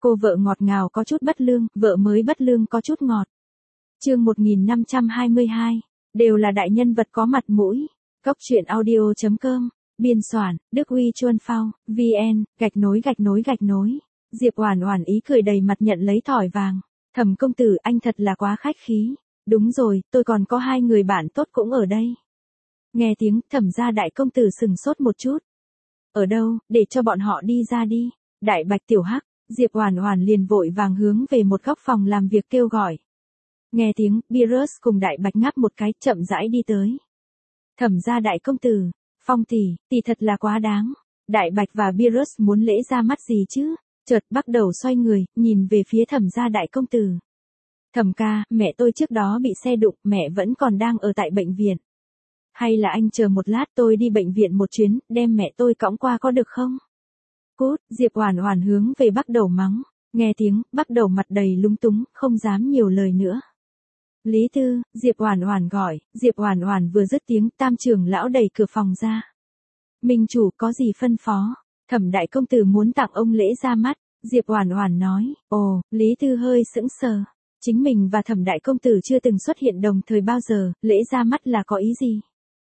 Cô vợ ngọt ngào có chút bất lương, vợ mới bất lương có chút ngọt. Chương 1522, đều là đại nhân vật có mặt mũi. Cốc truyện audio.com, biên soạn, Đức Huy Chuân Phao, VN, _. Diệp Oản Oản ý cười đầy mặt nhận lấy thỏi vàng. Thẩm công tử, anh thật là quá khách khí. Đúng rồi, tôi còn có 2 người bạn tốt cũng ở đây. Nghe tiếng, Thẩm gia đại công tử sừng sốt một chút. Ở đâu, để cho bọn họ đi ra đi. Đại Bạch tiểu hắc, Diệp Oản Oản liền vội vàng hướng về một góc phòng làm việc kêu gọi. Nghe tiếng, Beerus cùng Đại Bạch ngáp một cái, chậm rãi đi tới. Thẩm gia đại công tử, Phong tỷ thật là quá đáng. Đại Bạch và Beerus muốn lễ ra mắt gì chứ? Chợt bắt đầu xoay người, nhìn về phía Thẩm gia đại công tử. Thẩm ca, mẹ tôi trước đó bị xe đụng, mẹ vẫn còn đang ở tại bệnh viện. Hay là anh chờ một lát, tôi đi bệnh viện một chuyến, đem mẹ tôi cõng qua có được không? Cút, Diệp Oản Oản hướng về Bắc Đầu mắng. Nghe tiếng, Bắc Đầu mặt đầy lúng túng, không dám nhiều lời nữa. Lý Tư, Diệp Oản Oản gọi. Diệp Oản Oản vừa dứt tiếng, Tam trưởng lão đẩy cửa phòng ra. Minh chủ, có gì phân phó? Thẩm đại công tử muốn tặng ông lễ ra mắt. Diệp Oản Oản nói. Ồ, Lý Tư hơi sững sờ. Chính mình và Thẩm đại công tử chưa từng xuất hiện đồng thời bao giờ, lễ ra mắt là có ý gì?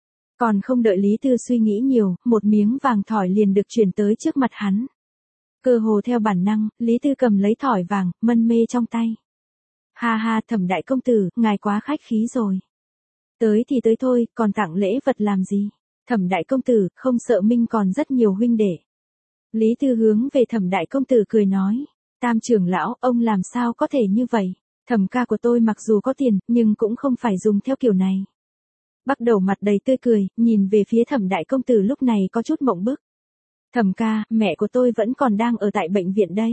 Còn không đợi Lý Tư suy nghĩ nhiều, một miếng vàng thỏi liền được chuyển tới trước mặt hắn. Cơ hồ theo bản năng, Lý Tư cầm lấy thỏi vàng, mân mê trong tay. Ha ha, Thẩm đại công tử, ngài quá khách khí rồi. Tới thì tới thôi, còn tặng lễ vật làm gì? Thẩm đại công tử, không sợ Minh còn rất nhiều huynh đệ. Lý Tư hướng về Thẩm đại công tử cười nói. Tam trưởng lão, ông làm sao có thể như vậy? Thẩm ca của tôi mặc dù có tiền, nhưng cũng không phải dùng theo kiểu này. Bắt đầu mặt đầy tươi cười, nhìn về phía Thẩm đại công tử lúc này có chút mộng bức. Thẩm ca, mẹ của tôi vẫn còn đang ở tại bệnh viện đây.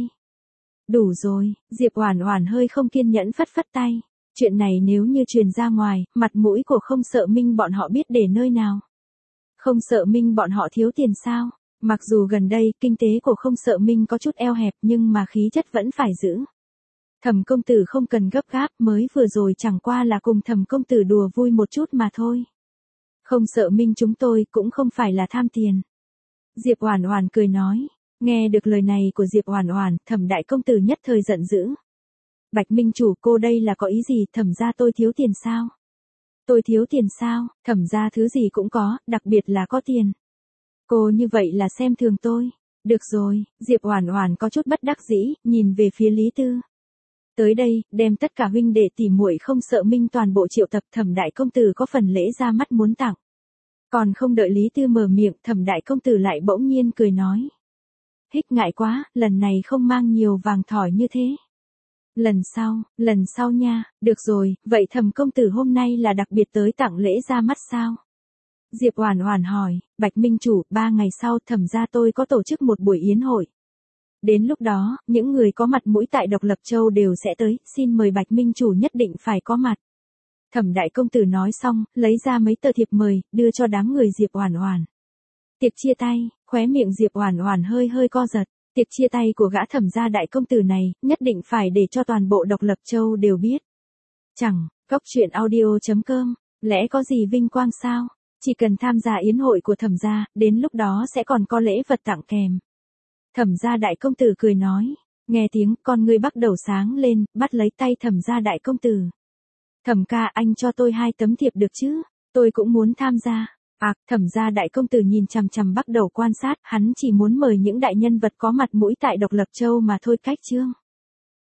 Đủ rồi, Diệp Oản Oản hơi không kiên nhẫn phất phất tay. Chuyện này nếu như truyền ra ngoài, mặt mũi của Không Sợ Minh bọn họ biết để nơi nào. Không Sợ Minh bọn họ thiếu tiền sao? Mặc dù gần đây, kinh tế của Không Sợ Minh có chút eo hẹp nhưng mà khí chất vẫn phải giữ. Thẩm công tử không cần gấp gáp, mới vừa rồi chẳng qua là cùng Thẩm công tử đùa vui một chút mà thôi. Không Sợ Minh chúng tôi cũng không phải là tham tiền. Diệp Oản Oản cười nói. Nghe được lời này của Diệp Oản Oản, Thẩm đại công tử nhất thời giận dữ. Bạch Minh chủ, cô đây là có ý gì? Thẩm gia tôi thiếu tiền sao? Tôi thiếu tiền sao? Thẩm gia thứ gì cũng có, đặc biệt là có tiền. Cô như vậy là xem thường tôi. Được rồi, Diệp Oản Oản có chút bất đắc dĩ, nhìn về phía Lý Tư. Tới đây, đem tất cả huynh đệ tỷ muội Không Sợ Minh toàn bộ triệu tập, Thẩm đại công tử có phần lễ ra mắt muốn tặng. Còn không đợi Lý Tư mở miệng, Thẩm đại công tử lại bỗng nhiên cười nói. Hích, ngại quá, lần này không mang nhiều vàng thỏi như thế. Lần sau nha. Được rồi, vậy Thẩm công tử hôm nay là đặc biệt tới tặng lễ ra mắt sao? Diệp Oản Oản hỏi. Bạch Minh chủ, 3 ngày sau Thẩm gia tôi có tổ chức một buổi yến hội. Đến lúc đó, những người có mặt mũi tại Độc Lập Châu đều sẽ tới, xin mời Bạch Minh chủ nhất định phải có mặt. Thẩm đại công tử nói xong, lấy ra mấy tờ thiệp mời, đưa cho đám người Diệp Oản Oản. Tiệc chia tay, khóe miệng Diệp Oản Oản hơi co giật. Tiệc chia tay của gã Thẩm gia đại công tử này, nhất định phải để cho toàn bộ Độc Lập Châu đều biết. Chẳng, Cốc truyện audio.com, lẽ có gì vinh quang sao? Chỉ cần tham gia yến hội của Thẩm gia, đến lúc đó sẽ còn có lễ vật tặng kèm. Thẩm gia đại công tử cười nói. Nghe tiếng, con ngươi bắt đầu sáng lên, bắt lấy tay Thẩm gia đại công tử. Thẩm ca, anh cho tôi 2 tấm thiệp được chứ? Tôi cũng muốn tham gia. Thẩm gia đại công tử nhìn chằm chằm bắt đầu quan sát, hắn chỉ muốn mời những đại nhân vật có mặt mũi tại Độc Lập Châu mà thôi. Cách chương